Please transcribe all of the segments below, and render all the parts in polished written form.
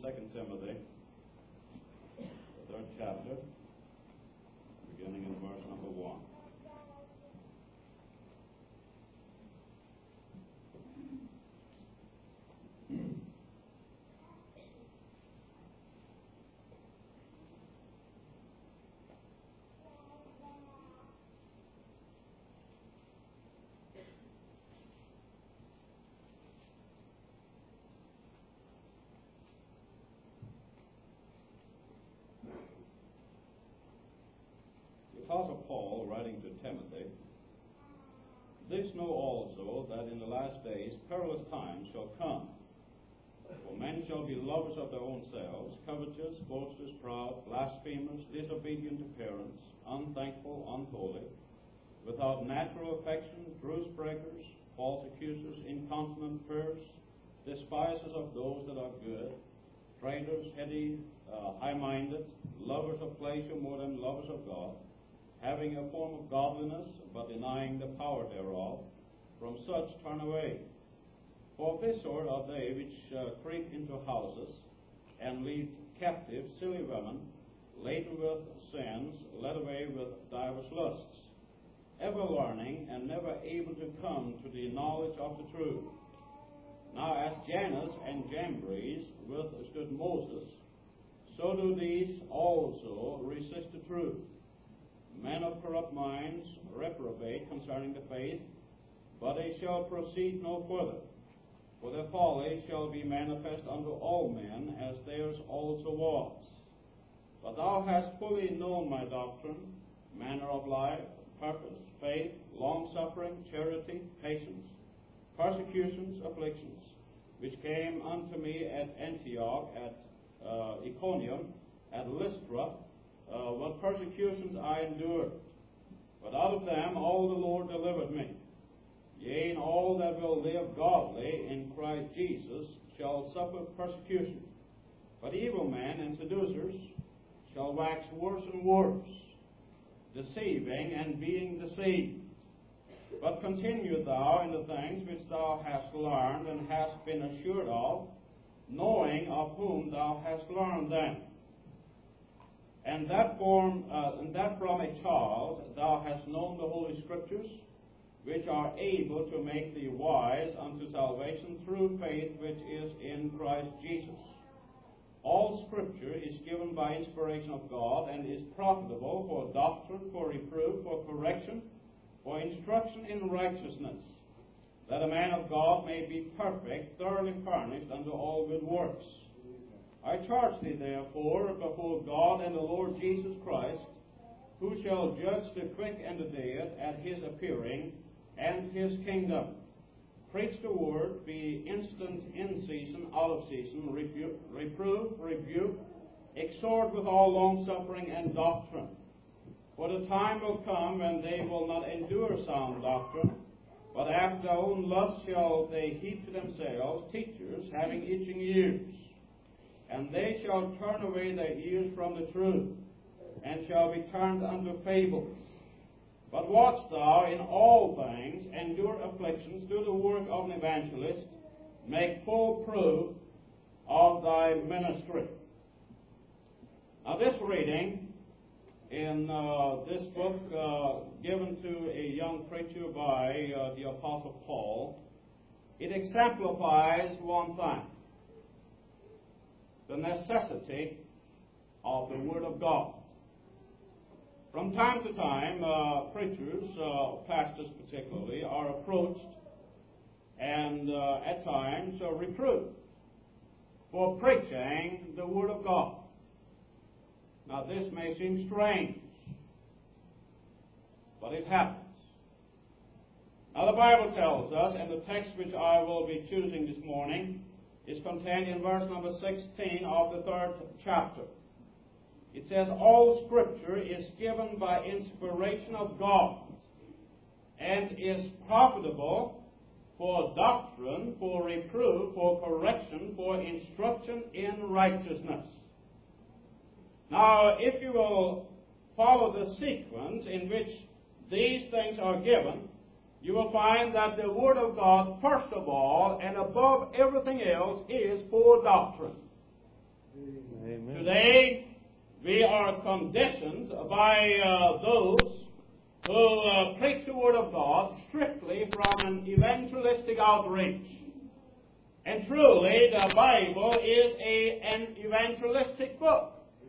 2 Timothy, the 3rd chapter, beginning in verse number 1. Apostle Paul, writing to Timothy, "This know also, that in the last days perilous times shall come. For men shall be lovers of their own selves, covetous, boasters, proud, blasphemers, disobedient to parents, unthankful, unholy, without natural affection, truce breakers, false accusers, incontinent, perverse, despisers of those that are good, traitors, heady, high-minded, lovers of pleasure more than lovers of God, having a form of godliness, but denying the power thereof. From such turn away. For of this sort are they which creep into houses, and lead captive silly women, laden with sins, led away with divers lusts, ever learning, and never able to come to the knowledge of the truth. Now as Jannes and Jambres withstood Moses, so do these also resist the truth. Men of corrupt minds reprobate concerning the faith, but they shall proceed no further. For their folly shall be manifest unto all men, as theirs also was. But thou hast fully known my doctrine, manner of life, purpose, faith, long-suffering, charity, patience, persecutions, afflictions, which came unto me at Antioch, at Iconium, at Lystra, what persecutions I endured. But out of them all the Lord delivered me. Yea, and all that will live godly in Christ Jesus shall suffer persecution. But evil men and seducers shall wax worse and worse, deceiving and being deceived. But continue thou in the things which thou hast learned and hast been assured of, knowing of whom thou hast learned them. And that from a child thou hast known the Holy Scriptures, which are able to make thee wise unto salvation through faith which is in Christ Jesus. All Scripture is given by inspiration of God, and is profitable for doctrine, for reproof, for correction, for instruction in righteousness, that a man of God may be perfect, thoroughly furnished unto all good works. I charge thee therefore before God and the Lord Jesus Christ, who shall judge the quick and the dead at his appearing and his kingdom. Preach the word, be instant in season, out of season, reprove, rebuke, exhort with all longsuffering and doctrine. For the time will come when they will not endure sound doctrine, but after their own lust shall they heap to themselves teachers having itching ears. And they shall turn away their ears from the truth, and shall be turned unto fables. But watch thou in all things, endure afflictions, do the work of an evangelist, make full proof of thy ministry. Now this reading in this book given to a young preacher by the Apostle Paul, it exemplifies one thing: the necessity of the Word of God. From time to time, preachers, pastors particularly, are approached and at times reproved for preaching the Word of God. Now this may seem strange, but it happens. Now the Bible tells us, and the text which I will be choosing this morning is contained in verse number 16 of the 3rd chapter. It says, all Scripture is given by inspiration of God, and is profitable for doctrine, for reproof, for correction, for instruction in righteousness. Now, if you will follow the sequence in which these things are given, you will find that the Word of God, first of all, and above everything else, is for doctrine. are conditioned by those who preach the Word of God strictly from an evangelistic outreach. And truly, the Bible is an evangelistic book.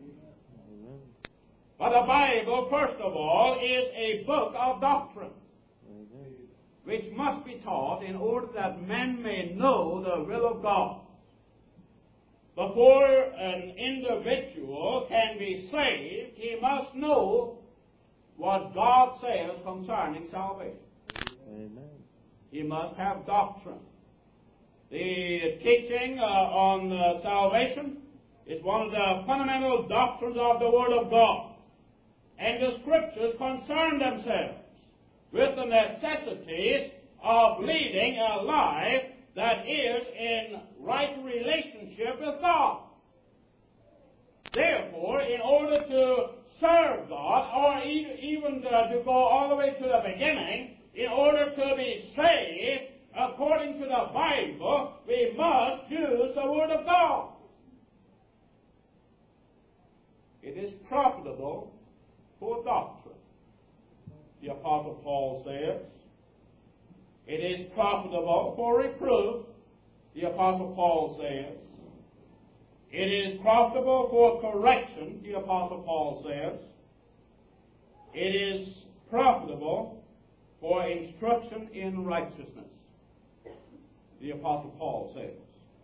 But the Bible, first of all, is a book of doctrine, which must be taught in order that men may know the will of God. Before an individual can be saved, he must know what God says concerning salvation. Amen. He must have doctrine. The teaching on salvation is one of the fundamental doctrines of the Word of God. And the Scriptures concern themselves with the necessities of leading a life that is in right relationship with God. Therefore, in order to serve God, or even to go all the way to the beginning, in order to be saved according to the Bible, we must use the Word of God. It is profitable for doctrine. The Apostle Paul says, it is profitable for reproof. The Apostle Paul says, it is profitable for correction. The Apostle Paul says, it is profitable for instruction in righteousness. The Apostle Paul says.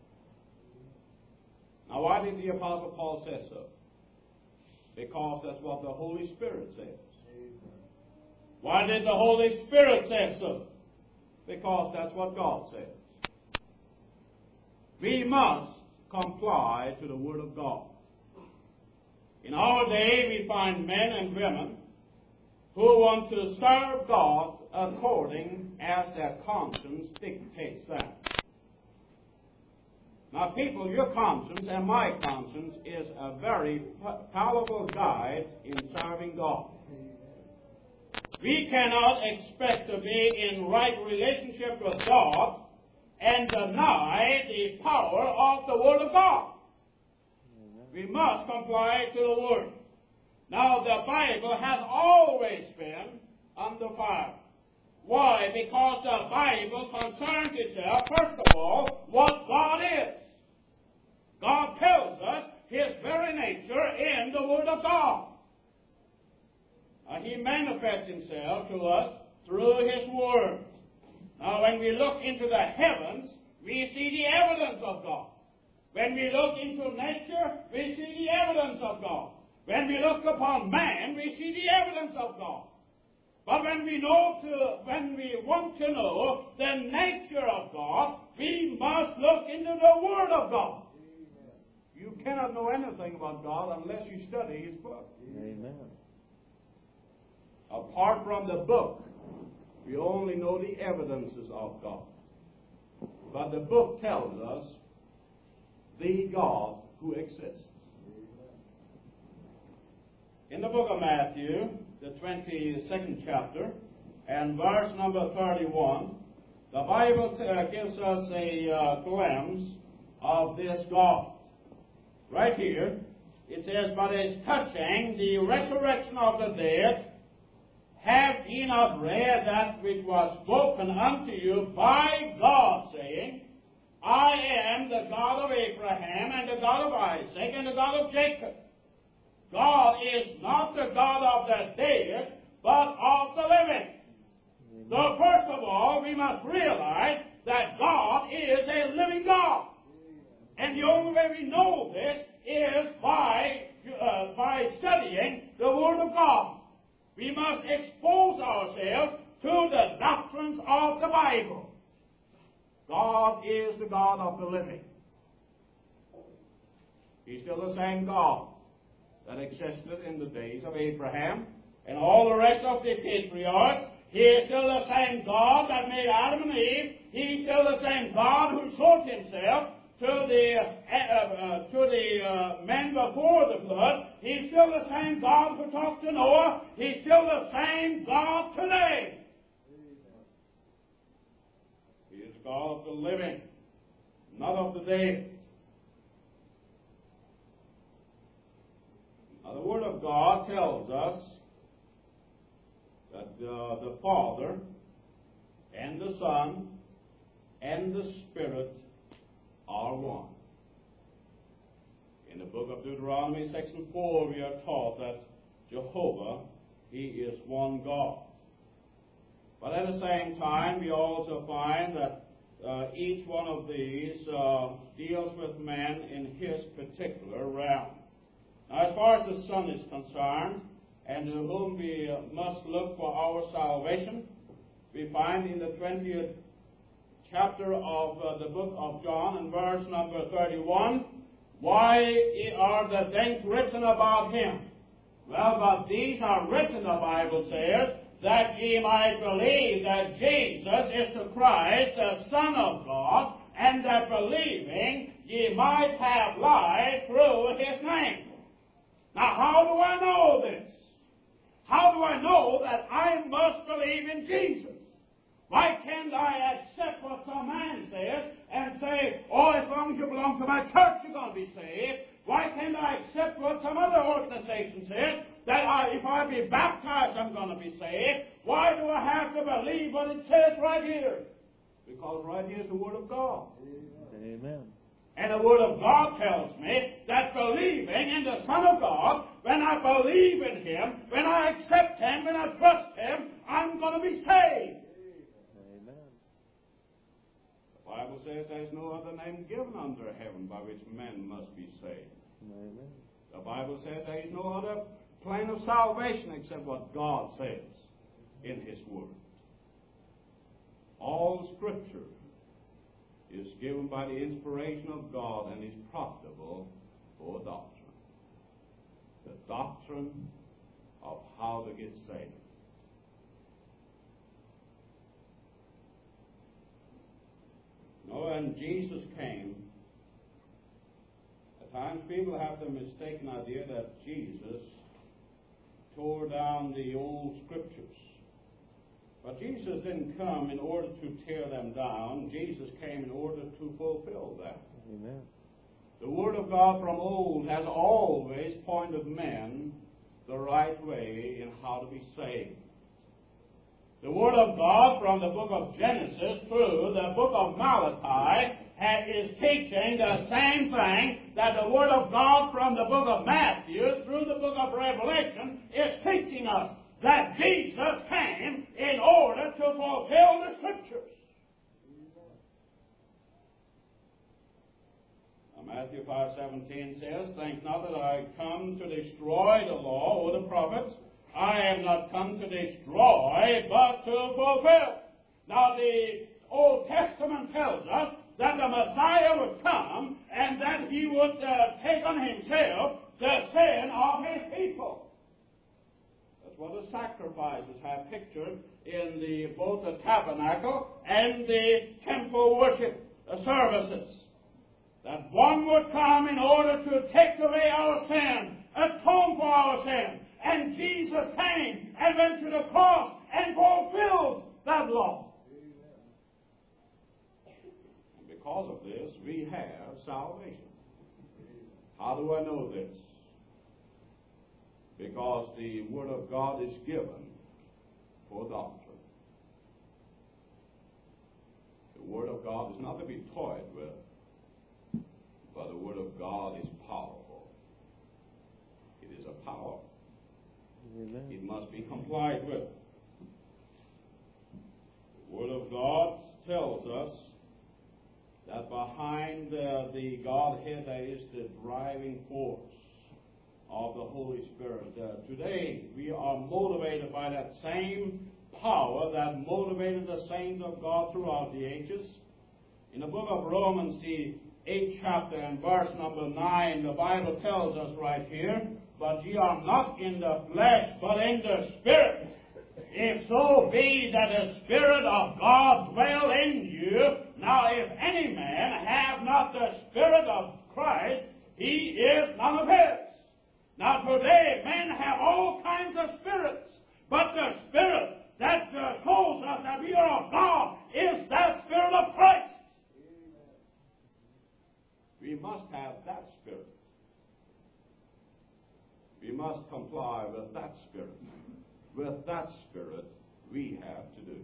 Now, why did the Apostle Paul say so? Because that's what the Holy Spirit says. Why did the Holy Spirit say so? Because that's what God says. We must comply to the Word of God. In our day, we find men and women who want to serve God according as their conscience dictates them. Now, people, your conscience and my conscience is a very powerful guide in serving God. We cannot expect to be in right relationship with God and deny the power of the Word of God. We must comply to the Word. Now, the Bible has always been under fire. Why? Because the Bible concerns itself, first of all, what God is. God tells us His very nature in the Word of God. He manifests Himself to us through His Word. Now, when we look into the heavens, we see the evidence of God. When we look into nature, we see the evidence of God. When we look upon man, we see the evidence of God. But when we want to know the nature of God, we must look into the Word of God. You cannot know anything about God unless you study His book. Amen. Apart from the book, we only know the evidences of God. But the book tells us the God who exists. In the book of Matthew, the 22nd chapter, and verse number 31, the Bible gives us a glimpse of this God. Right here, it says, "But as touching the resurrection of the dead, have ye not read that which was spoken unto you by God, saying, I am the God of Abraham, and the God of Isaac, and the God of Jacob. God is not the God of the dead, but of the living." So first of all, we must realize that God is a living God. And the only way we know this is by studying the Word of God. We must expose ourselves to the doctrines of the Bible. God is the God of the living. He's still the same God that existed in the days of Abraham and all the rest of the patriarchs. He is still the same God that made Adam and Eve. He's still the same God who showed Himself to the men before the flood. He's still the same God who talked to Noah. He's still the same God today. He is God of the living, not of the dead. Now, the Word of God tells us that the Father and the Son and the Spirit are one. In the book of Deuteronomy, section 4, we are taught that Jehovah, He is one God. But at the same time, we also find that each one of these deals with man in his particular realm. Now, as far as the Son is concerned, and to whom we must look for our salvation, we find in the 20th chapter of the book of John, in verse number 31, why are the things written about Him? Well, but these are written, the Bible says, that ye might believe that Jesus is the Christ, the Son of God, and that believing ye might have life through His name. Now, how do I know this? How do I know that I must believe in Jesus? Why can't I accept what some man says and say, oh, as long as you belong to my church, you're going to be saved? Why can't I accept what some other organization says, that if I be baptized, I'm going to be saved? Why do I have to believe what it says right here? Because right here is the Word of God. Amen. And the Word of God tells me that believing in the Son of God, when I believe in Him, when I accept Him, when I trust Him, I'm going to be saved. Amen. The Bible says there is no other name given under heaven by which men must be saved. Amen. The Bible says there is no other plan of salvation except what God says in His Word. All Scripture is given by the inspiration of God and is profitable for doctrine. The doctrine of how to get saved. When Jesus came, at times people have the mistaken idea that Jesus tore down the old Scriptures. But Jesus didn't come in order to tear them down. Jesus came in order to fulfill them. Amen. The Word of God from old has always pointed men the right way in how to be saved. The Word of God from the book of Genesis through the book of Malachi is teaching the same thing that the Word of God from the book of Matthew through the book of Revelation is teaching us, that Jesus came in order to fulfill the Scriptures. Now, Matthew 5:17 says, think not that I come to destroy the law or the prophets. I am not come to destroy, but to fulfill. Now, the Old Testament tells us that the Messiah would come and that He would take on Himself the sin of His people. That's what the sacrifices have pictured in both the tabernacle and the temple worship services. That one would come in order to take away our sin, atone for our sin. And Jesus came and went to the cross and fulfilled that law. And because of this, we have salvation. How do I know this? Because the Word of God is given for doctrine. The Word of God is not to be toyed with, but the Word of God is powerful. It is a power. Amen. It must be complied with. The Word of God tells us that behind the Godhead there is the driving force of the Holy Spirit. Today we are motivated by that same power that motivated the saints of God throughout the ages. In the book of Romans, the 8th chapter and verse number 9, the Bible tells us right here, but ye are not in the flesh, but in the Spirit. If so be that the Spirit of God dwell in you. Now, if any man have not the Spirit of Christ, he is none of His. Now, today, men have all kinds of spirits, but the Spirit that shows us that we are of God is that Spirit of Christ. We must have that Spirit. We must comply with that spirit. With that spirit, we have to do.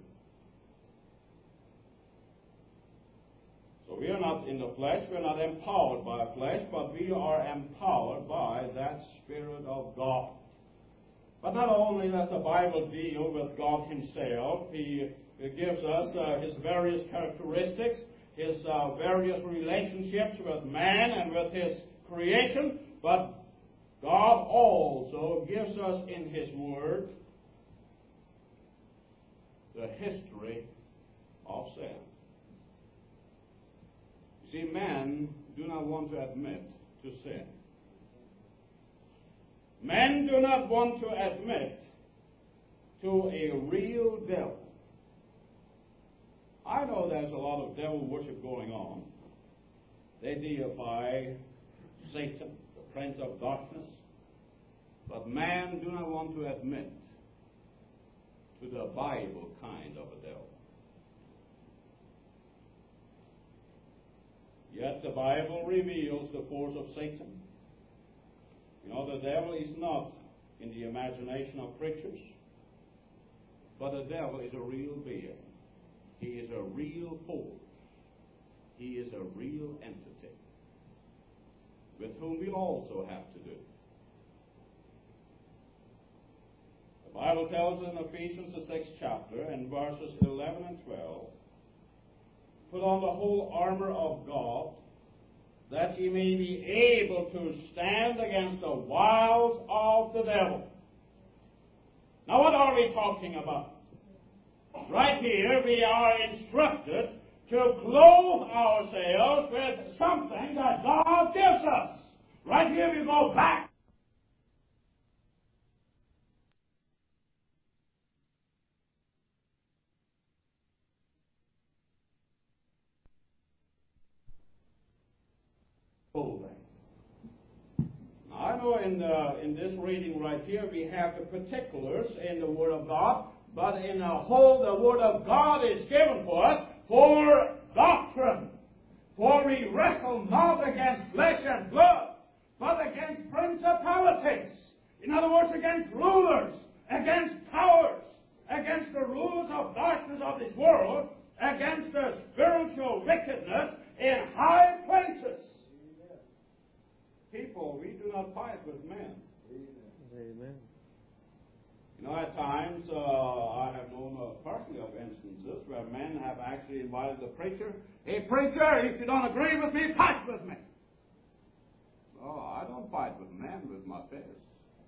So we are not in the flesh, we are not empowered by flesh, but we are empowered by that Spirit of God. But not only does the Bible deal with God Himself, He gives us His various characteristics, His various relationships with man and with His creation, but God also gives us in His Word the history of sin. You see, men do not want to admit to sin. Men do not want to admit to a real devil. I know there's a lot of devil worship going on. They deify Satan, the prince of darkness. But men do not want to admit to the Bible kind of a devil. Yet the Bible reveals the force of Satan. You know, the devil is not in the imagination of preachers, but the devil is a real being. He is a real force. He is a real entity with whom we also have to do. The Bible tells in Ephesians, the 6th chapter, and verses 11 and 12, put on the whole armor of God, that ye may be able to stand against the wiles of the devil. Now what are we talking about? Right here we are instructed to clothe ourselves with something that God gives us. Right here we go back. Now, I know in this reading right here we have the particulars in the Word of God, but in the whole the Word of God is given for us for doctrine. For we wrestle not against flesh and blood, but against principalities. In other words, against rulers, against powers, against the rulers of darkness of this world, against the spiritual wickedness in high places. People, we do not fight with men. Amen. You know, at times, I have known personally of instances where men have actually invited the preacher, "Hey, preacher, if you don't agree with me, fight with me." Oh, I don't fight with men with my fists.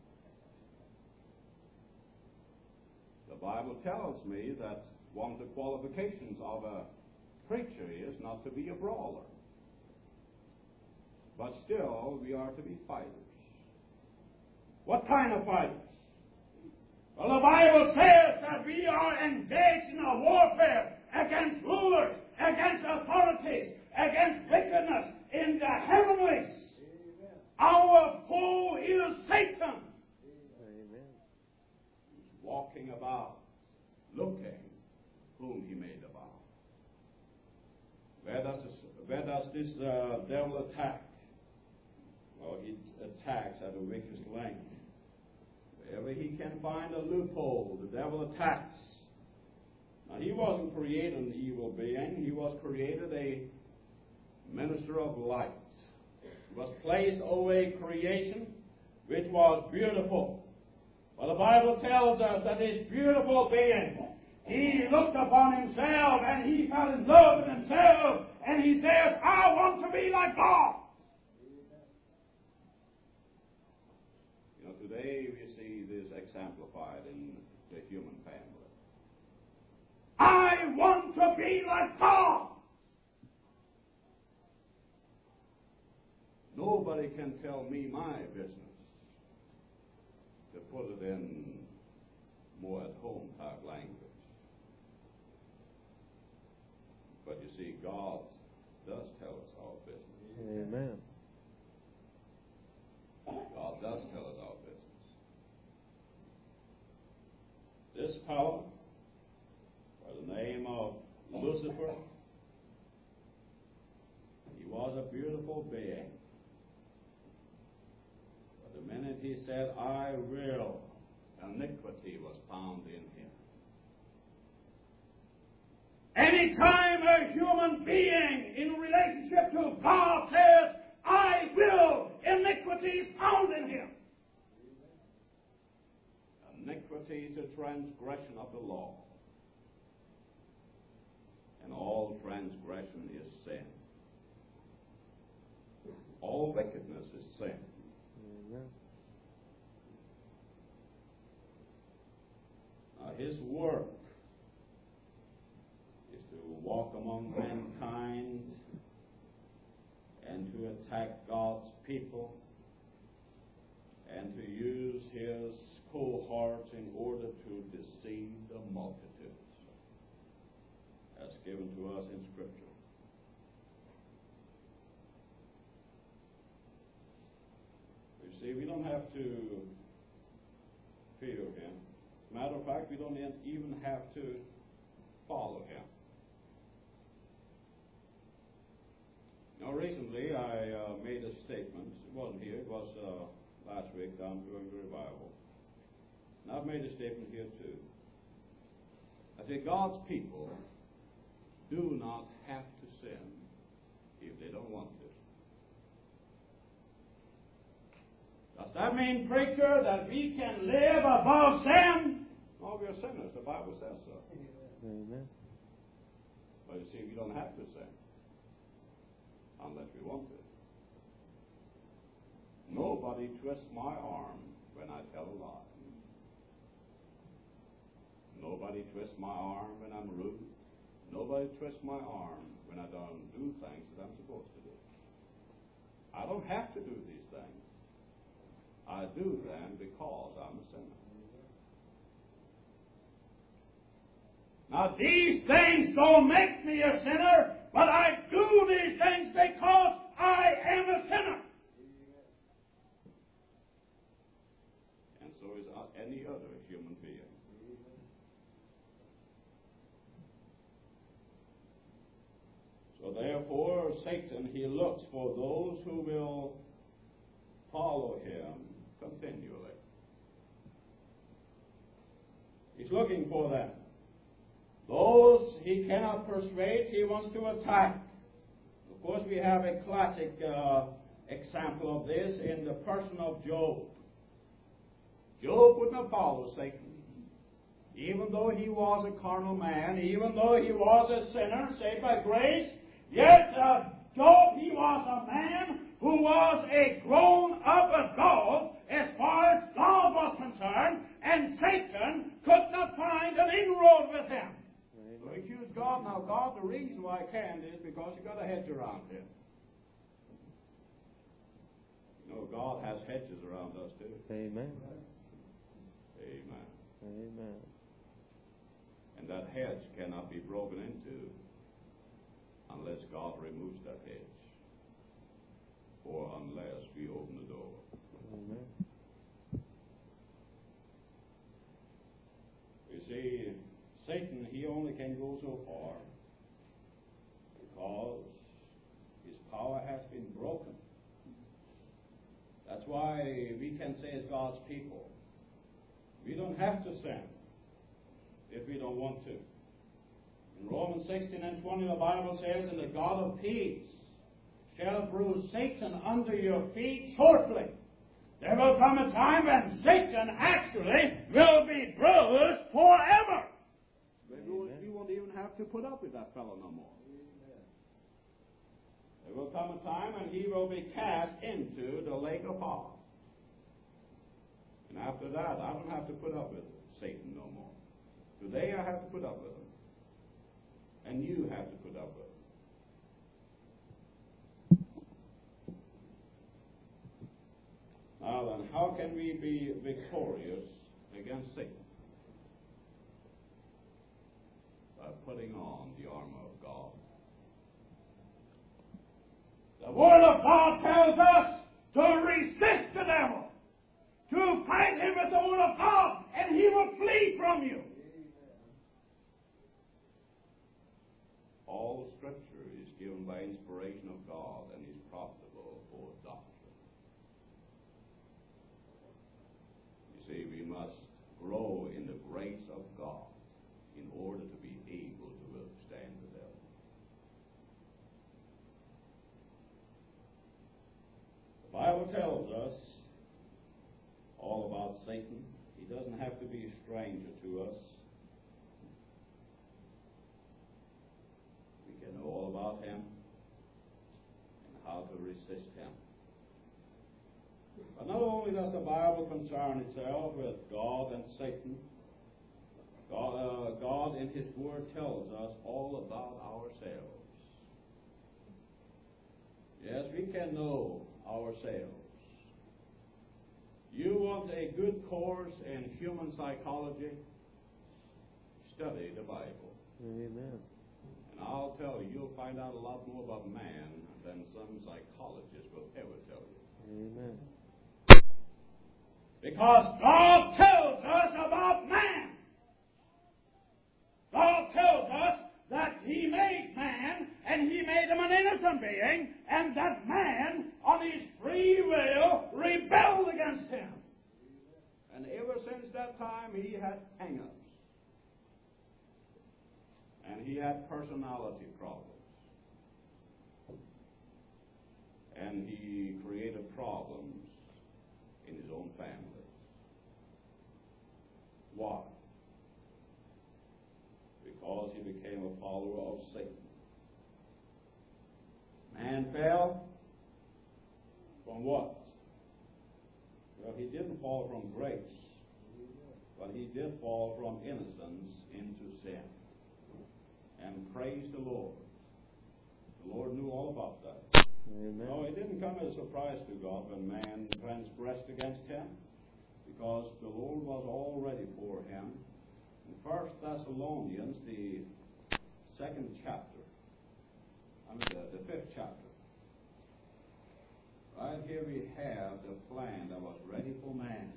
The Bible tells me that one of the qualifications of a preacher is not to be a brawler. But still, we are to be fighters. What kind of fighters? Well, the Bible says that we are engaged in a warfare against rulers, against authorities, against wickedness in the heavenlies. Amen. Our foe is Satan. Amen. He's walking about, looking whom he may devour. Where does this devil attack? Well, he attacks at the weakest link. Wherever he can find a loophole, the devil attacks. Now, he wasn't created an evil being. He was created a minister of light. He was placed over a creation which was beautiful. Well, the Bible tells us that this beautiful being, he looked upon himself and he fell in love with himself, and he says, "I want to be like God." Today we see this exemplified in the human family. I want to be like God. Nobody can tell me my business, to put it in more at-home type language. But you see, God does tell us our business. Amen. God does tell us our business. This fellow, by the name of Lucifer, he was a beautiful being. But the minute he he said, I will. Iniquity was found in him. Anytime a human being in relationship to God says, I will, iniquity is found in him. Iniquity is a transgression of the law. And all transgression is sin. All wickedness is sin. Amen. His work is to walk among mankind and to attack God's people and to use his cohorts in order to deceive the multitudes, as given to us in Scripture. You see, we don't have to fear him. As a matter of fact, we don't even have to follow him. Now, recently I made a statement. It wasn't here. It was last week down during the revival. And I've made a statement here too. I say God's people do not have to sin if they don't want to. Does that mean, preacher, that we can live above sin? No, we are sinners. The Bible says so. Amen. But you see, we don't have to sin unless we want to. Nobody twists my arm when I tell a lie. Nobody twists my arm when I'm rude. Nobody twists my arm when I don't do things that I'm supposed to do. I don't have to do these things. I do them because I'm a sinner. Now, these things don't make me a sinner, but I do these things because I am a sinner. And so is any other human being. So therefore, Satan, he looks for those who will follow him continually. He's looking for them. Those he cannot persuade, he wants to attack. Of course, we have a classic example of this in the person of Job. Job would not follow Satan. Even though he was a carnal man, even though he was a sinner, saved by grace, yet Job, he was a man who was a grown-up adult as far as God was concerned, and Satan could not find an inroad with him. So he accused God. Now, God, the reason why I can't is because you got a hedge around him. You know, God has hedges around us too. Amen. Amen. Amen. And that hedge cannot be broken into unless God removes that hedge, or unless we open the door. Amen. You see, Satan, he only can go so far because his power has been broken. That's why we can say as God's people, we don't have to sin if we don't want to. In Romans 16 and 20, the Bible says, and the God of peace shall bruise Satan under your feet shortly. There will come a time when Satan actually will be bruised forever. We won't even have to put up with that fellow no more. There will come a time when he will be cast into the lake of fire. And after that, I don't have to put up with Satan no more. Today I have to put up with him. And you have to put up with him. Now then, how can we be victorious against Satan? By putting on the armor of God. The Word of God tells us to resist the devil, to fight him with the Word of God, and he will flee from you. All Scripture is given by inspiration of God and is profitable for doctrine. See, we must grow in the grace of God in order to be able to withstand the devil. The Bible tells us all about Satan. He doesn't have to be a stranger to us. We can know all about him and how to resist him. But not only does the Bible concern itself with God and Satan, God in His Word tells us all about ourselves. Yes, we can know ourselves. You want a good course in human psychology? Study the Bible. Amen. And I'll tell you, you'll find out a lot more about man than some psychologist will ever tell you. Amen. Because God tells us about man. God tells us that He made man, and He made him an innocent being, and that man, on his free will, rebelled against Him. And ever since that time, he had hang-ups. And he had personality problems. And he created problems in his own family. Why? Because he became a follower of Satan. Man fell from what? Well, he didn't fall from grace, but he did fall from innocence into sin. And praise the Lord. The Lord knew all about that. Amen. No, it didn't come as a surprise to God when man transgressed against Him, because the Lord was already for him. In 1 Thessalonians, the 5th chapter. Right here we have the plan that was ready for man.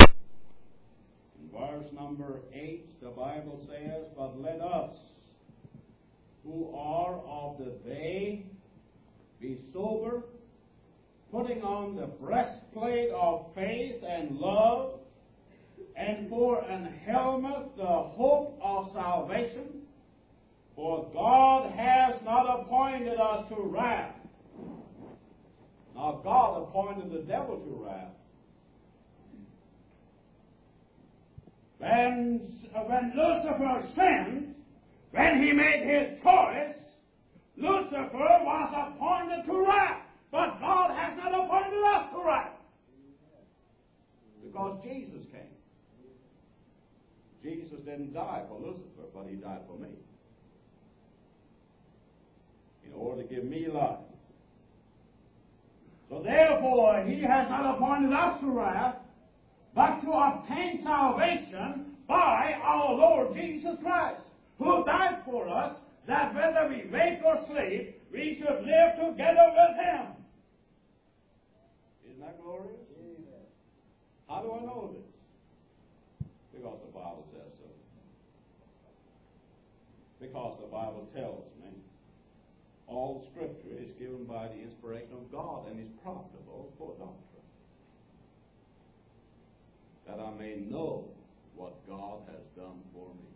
In verse number 8, the Bible says, "But let us, who are of the day, be sober, putting on the breastplate of faith and love, and for an helmet the hope of salvation. For God has not appointed us to wrath." Now God appointed the devil to wrath. When Lucifer sinned, when he made his choice, Lucifer was appointed to wrath. But God has not appointed us to wrath. Because Jesus came. Jesus didn't die for Lucifer, but He died for me. In order to give me life. So therefore, He has not appointed us to wrath, but to obtain salvation by our Lord Jesus Christ, who died for us, that whether we wake or sleep, we should live together with Him. Isn't that glorious? Amen. How do I know this? Because the Bible says so. Because the Bible tells me all Scripture is given by the inspiration of God and is profitable for doctrine, that I may know what God has done for me.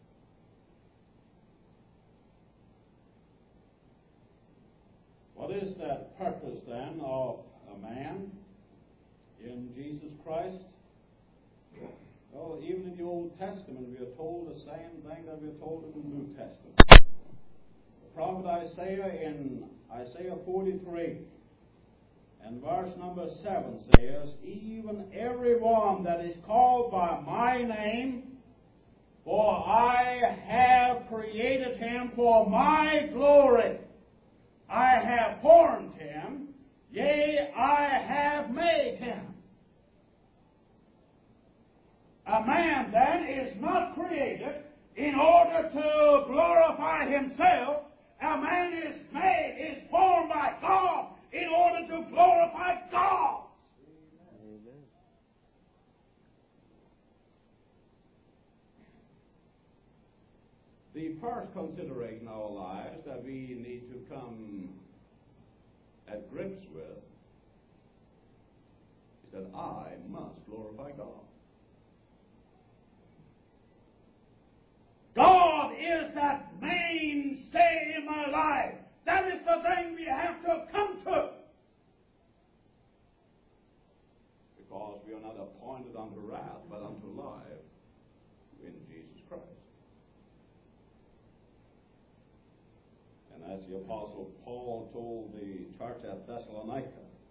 What is that purpose then of a man in Jesus Christ? Well, even in the Old Testament we are told the same thing that we are told in the New Testament. The prophet Isaiah in Isaiah 43 and verse number 7 says, "Even every one that is called by my name, for I have created him for my glory. I have formed him, yea, I have made him." A man, then, is not created in order to glorify himself. A man is formed by God in order to glorify God. Amen. The first consideration in our lives that we need to come at grips with is that I must glorify God. is that mainstay in my life. That is the thing we have to come to. Because we are not appointed unto wrath, but unto life in Jesus Christ. And as the Apostle Paul told the church at Thessalonica,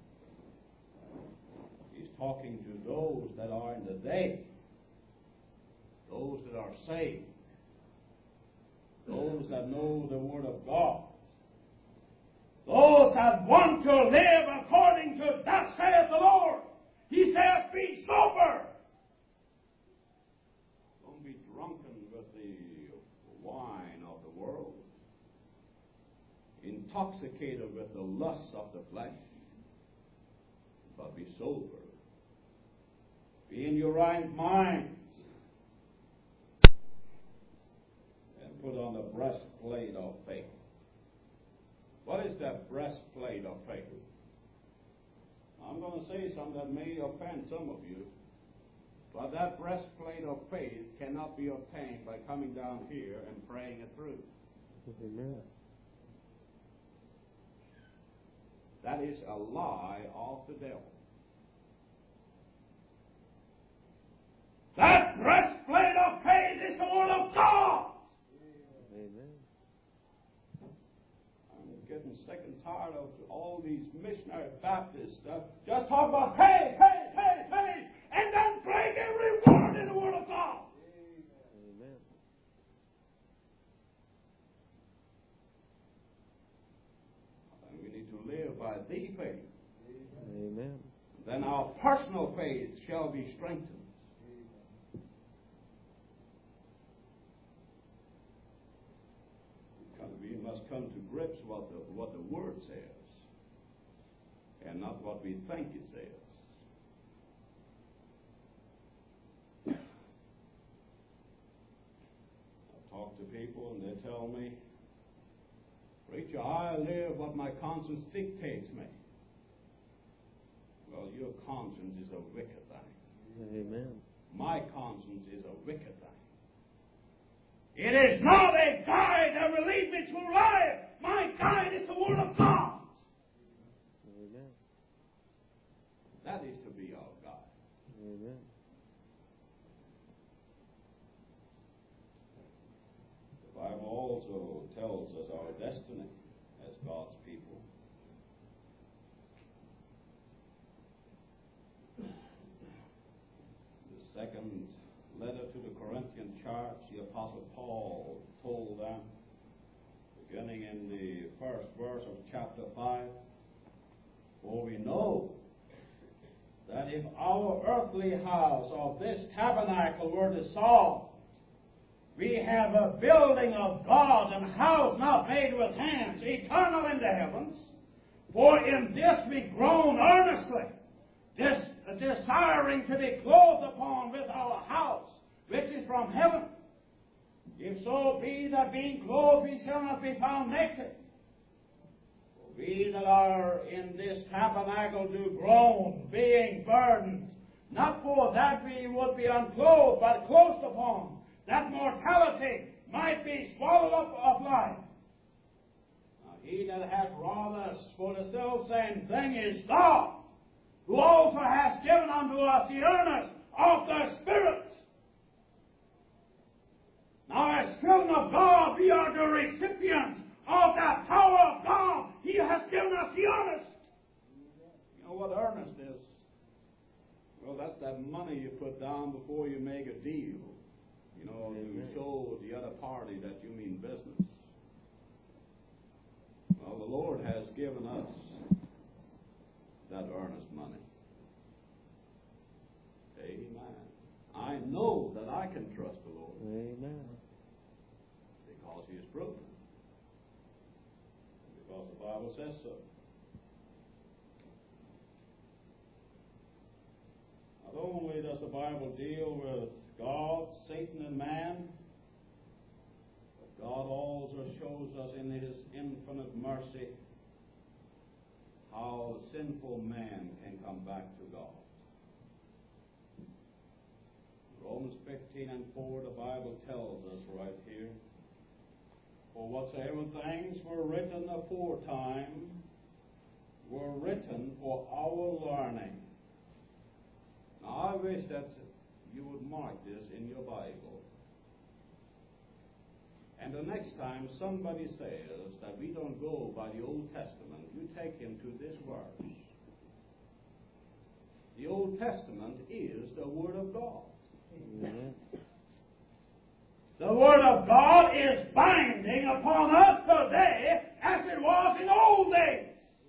he's talking to those that are in the day, those that are saved, those that know the Word of God, those that want to live according to thus saith the Lord. He says, be sober. Don't be drunken with the wine of the world, intoxicated with the lusts of the flesh, but be sober. Be in your right mind. And put on the breastplate of faith. What is that breastplate of faith? I'm going to say something that may offend some of you, but that breastplate of faith cannot be obtained by coming down here and praying it through. Amen. That is a lie of the devil. That breastplate of faith is the Word of God. Amen. I'm getting sick and tired of all these missionary Baptists just talk about faith, faith, faith, faith, and then break every word in the Word of God. Amen. And we need to live by the faith. Amen. Then our personal faith shall be strengthened. We must come to grips with what the Word says, and not what we think it says. I talk to people and they tell me, preacher, I live what my conscience dictates me. Well, your conscience is a wicked thing. Amen. My conscience is a wicked thing. It is not a guide that will lead me through life. My guide is the Word of God. Amen. That is to be our guide. Amen. The Bible also tells us our destiny as God's people. The second letter to the Corinthian church, the Apostle Paul told them, beginning in the first verse of chapter 5, for we know that if our earthly house of this tabernacle were dissolved, we have a building of God, and house not made with hands, eternal in the heavens. For in this we groan earnestly, desiring to be clothed upon with our house, which is from heaven. If so be that being clothed we shall not be found naked. For we that are in this tabernacle do groan, being burdened, not for that we would be unclothed, but clothed upon, that mortality might be swallowed up of life. Now he that hath wrought us for the selfsame thing is God, who also has given unto us the earnest of the Spirit. Now, as children of God, we are the recipients of that power of God. He has given us the earnest. You know what earnest is? Well, that's that money you put down before you make a deal. You know, to show the other party that you mean business. Well, the Lord has given us that earnest money. Amen. I know that I can trust the Lord. Amen. Because He is proven. Because the Bible says so. Not only does the Bible deal with God, Satan, and man, but God also shows us in His infinite mercy how sinful man can come back to God. Romans 15 and 4, the Bible tells us right here, For whatsoever things were written aforetime were written for our learning. Now I wish that you would mark this in your Bible. And the next time somebody says that we don't go by the Old Testament, you take him to this verse. The Old Testament is the Word of God. Amen. The Word of God is binding upon us today as it was in old days.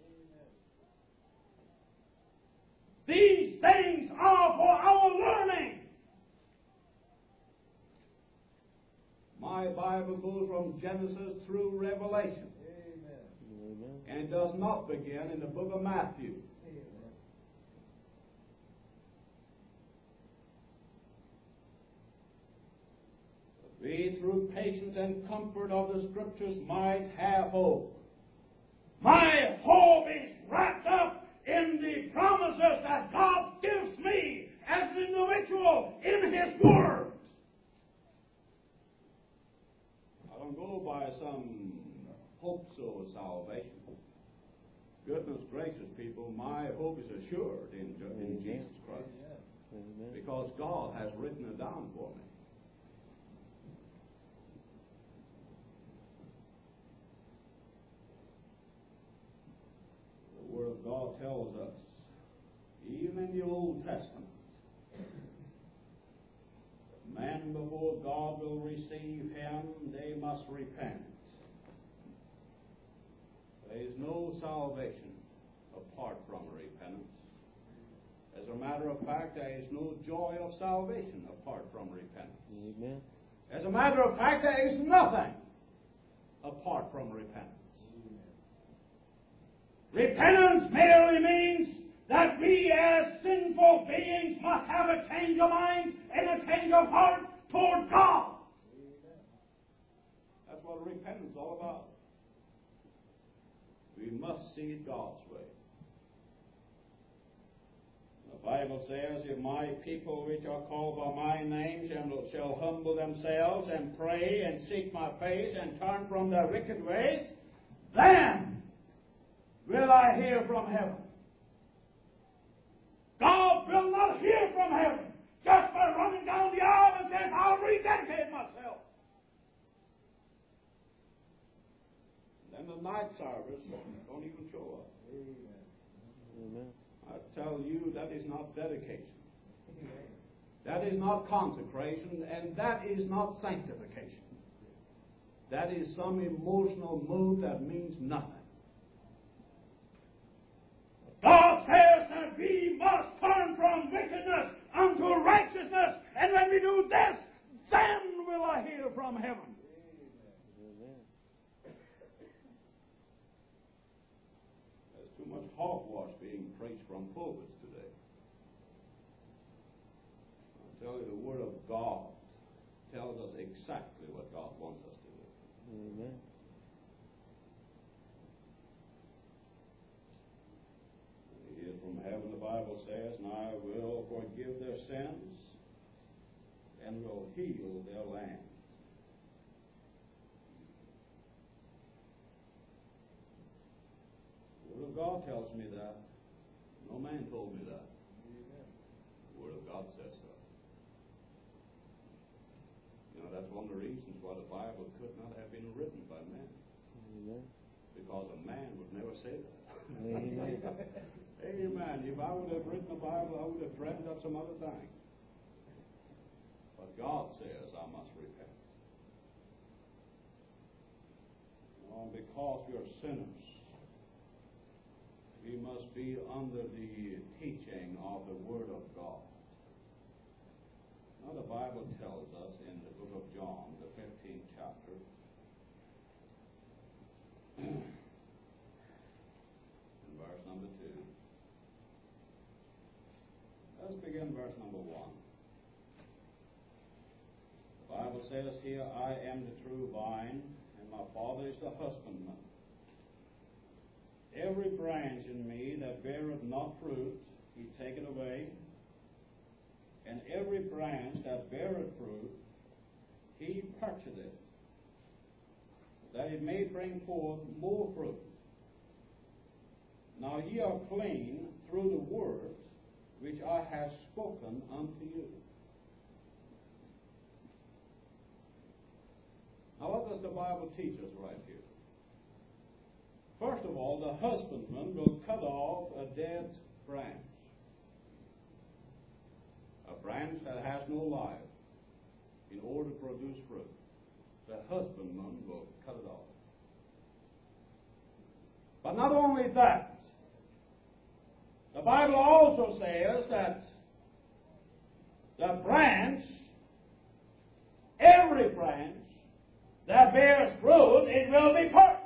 These things are for our learning. My Bible goes from Genesis through Revelation. Amen. And it does not begin in the book of Matthew. We, through patience and comfort of the Scriptures, might have hope. My hope is wrapped up in the promises that God gives me as an individual in His Word. I don't go by some hope-so salvation. Goodness gracious, people, my hope is assured in Jesus Christ. Amen. Because God has written it down for me. The Word of God tells us, even in the Old Testament, men before God will receive Him, they must repent. There is no salvation apart from repentance. As a matter of fact, there is no joy of salvation apart from repentance. Amen. As a matter of fact, there is nothing apart from repentance. Repentance merely means that we as sinful beings must have a change of mind and a change of heart toward God. That's what repentance is all about. We must see it God's way. The Bible says, if my people which are called by my name shall humble themselves and pray and seek my face and turn from their wicked ways, then will I hear from heaven. God will not hear from heaven just by running down the aisle and saying, I'll rededicate myself. Then the night service don't even show up. Amen. I tell you, that is not dedication. That is not consecration, and that is not sanctification. That is some emotional move that means nothing. God says that we must turn from wickedness unto righteousness, and when we do this, then will I hear from heaven. Amen. There's too much hogwash being preached from pulpits today. I tell you, the Word of God tells us exactly what God wants us to do. Amen. He is from heaven, the Bible says, and I will forgive their sins and will heal their land. The Word of God tells me that. No man told me that. The Word of God says so. You know, that's one of the reasons why the Bible could not have been written by men. Amen. Because a man would never say that. Amen. Amen. If I would have written the Bible, I would have dreamed up some other thing. But God says I must repent. And because we are sinners, we must be under the teaching of the Word of God. Now the Bible tells us in the book of John, the 15th chapter, in verse number 2. Let's begin verse number 1. The Bible says here, I am the true vine, and my Father is the husbandman. Every branch in me that beareth not fruit, he taketh away, and every branch that beareth fruit, he purchaseth, that it may bring forth more fruit. Now ye are clean through the word which I have spoken unto you. Now what does the Bible teach us right here? First of all, the husbandman will cut off a dead branch. A branch that has no life in order to produce fruit. The husbandman will cut it off. But not only that, the Bible also says that the branch, every branch that bears fruit, it will be purged.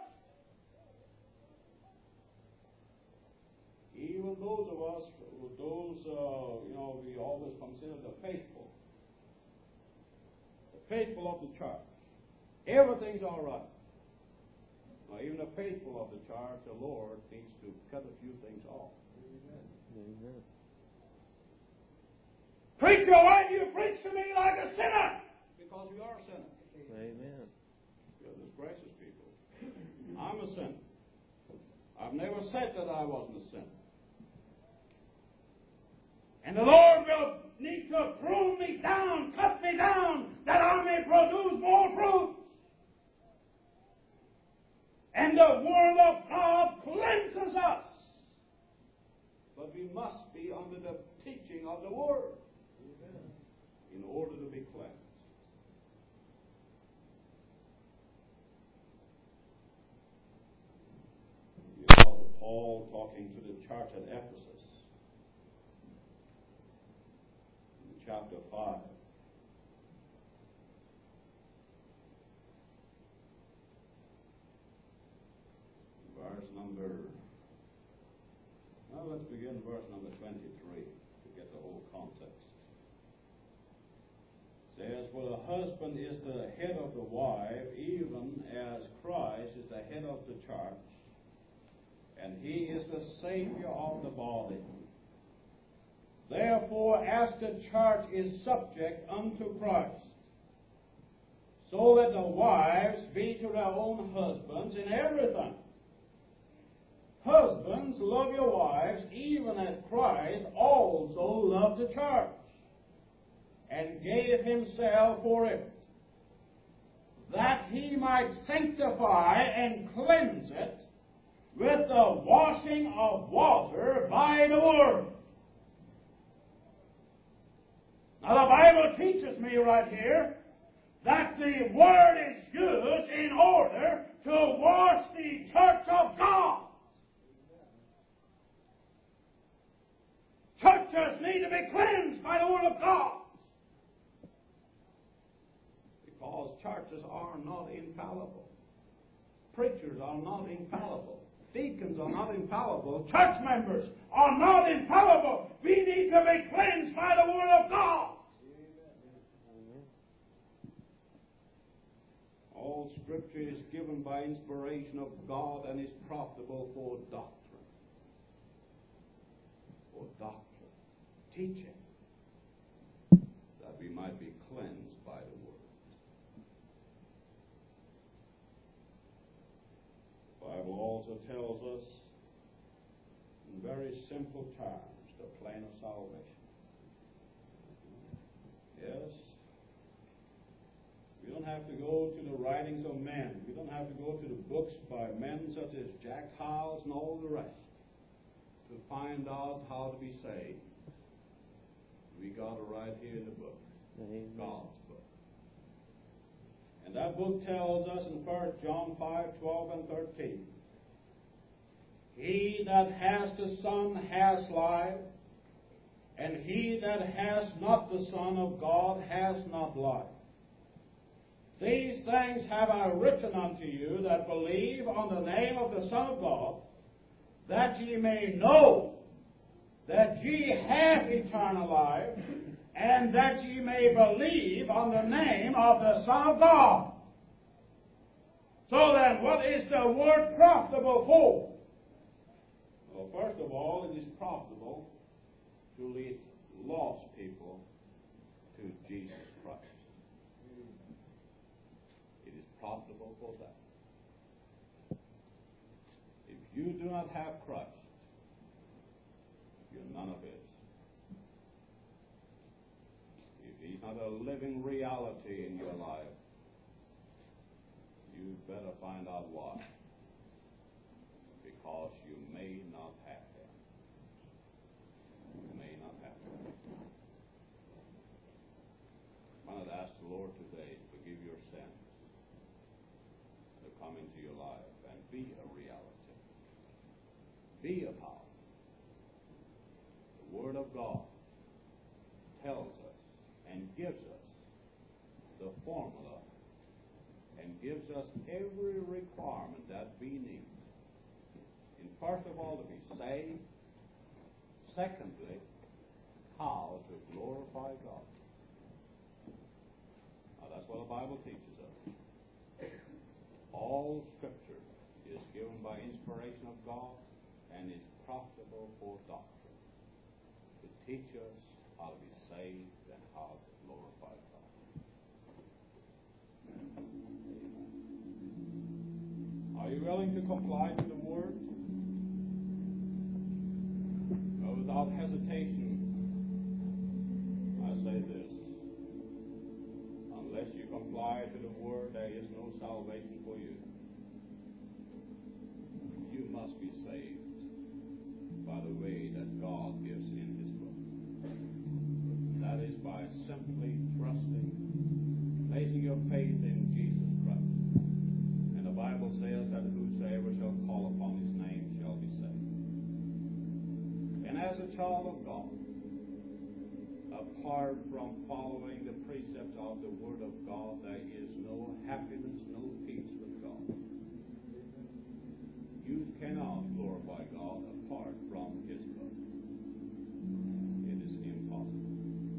Even those of us, we always consider the faithful of the church. Everything's all right. Now, even the faithful of the church, the Lord needs to cut a few things off. Amen. Preacher, why do you preach to me like a sinner? Because you are a sinner. Amen. Goodness gracious, people. I'm a sinner. I've never said that I wasn't a sinner. And the Lord will need to prune me down, cut me down, that I may produce more fruit. And the Word of God cleanses us. But we must be under the teaching of the Word in order to be cleansed. The Apostle Paul, talking to the church at Ephesus, in chapter 5, let's begin verse number 23 to get the whole context. It says, for the husband is the head of the wife, even as Christ is the head of the church, and he is the Savior of the body. Therefore, as the church is subject unto Christ, so let the wives be to their own husbands in everything. Husbands, love your wives, even as Christ also loved the church, and gave himself for it, that he might sanctify and cleanse it with the washing of water by the word. Now the Bible teaches me right here that the word is used in order to wash the church of God. Churches need to be cleansed by the Word of God. Because churches are not infallible. Preachers are not infallible. Deacons are not infallible. Church members are not infallible. We need to be cleansed by the Word of God. All Scripture is given by inspiration of God and is profitable for doctrine. For doctrine. Teaching, that we might be cleansed by the Word. The Bible also tells us in very simple terms the plan of salvation. Yes, we don't have to go to the writings of men. We don't have to go to the books by men such as Jack Hyles and all the rest to find out how to be saved. We got it right here in the book. Amen. God's book. And that book tells us in 1 John 5:12 and 13, he that has the Son has life, and he that has not the Son of God has not life. These things have I written unto you that believe on the name of the Son of God, that ye may know that ye have eternal life, and that ye may believe on the name of the Son of God. So then, what is the word profitable for? Well, first of all, it is profitable to lead lost people to Jesus Christ. It is profitable for that. not a living reality in your life, you better find out why. Because you may not have them. You may not have them. I want to ask the Lord today to forgive your sins, to come into your life and be a reality. Be a power. The Word of God tells us and gives us the formula and gives us every requirement that we need. And first of all, to be saved. Secondly, how to glorify God. Now, that's what the Bible teaches us. All Scripture is given by inspiration of God and is profitable for doctrine, to teach us how to be saved and how to glorify God. Are you willing to comply to the Word? Well, without hesitation, I say this. Unless you comply to the Word, there is no salvation for you. You must be saved by the way that God gives in His Book. That is by simply trusting, placing your faith in Jesus Christ. And the Bible says that whosoever shall call upon His name shall be saved. And as a child of God, apart from following the precepts of the Word of God, there is no happiness, no peace with God. You cannot glorify God apart from His Book. It is impossible.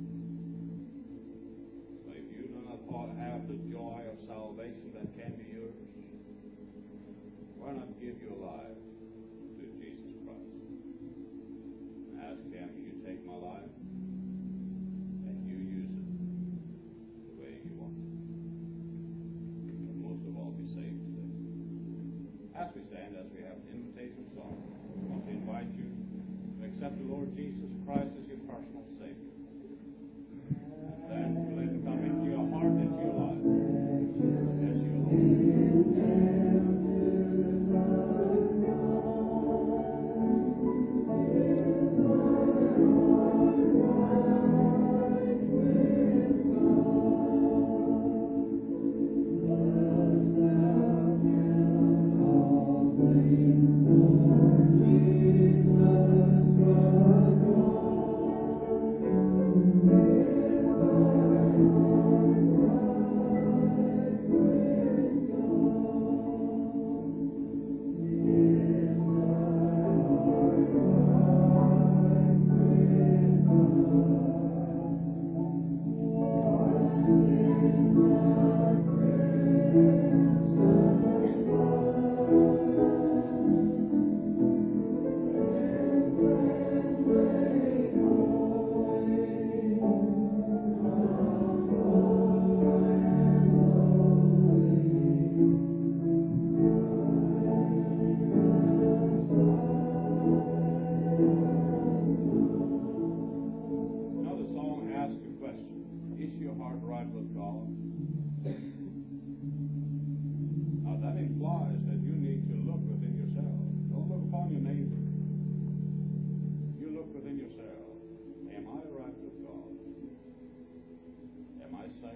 But if you do not have the joy of salvation that can be yours, why not give your life to Jesus Christ? And ask Him, you take my life, and you use it the way you want it. But most of all, be saved today. As we stand, as we have an invitation song, I want to invite you to accept the Lord Jesus Christ as your personal Savior. And then to let Him come into your heart, into your life, as your Lord.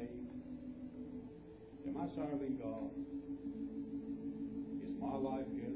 Serving God? Is my life good?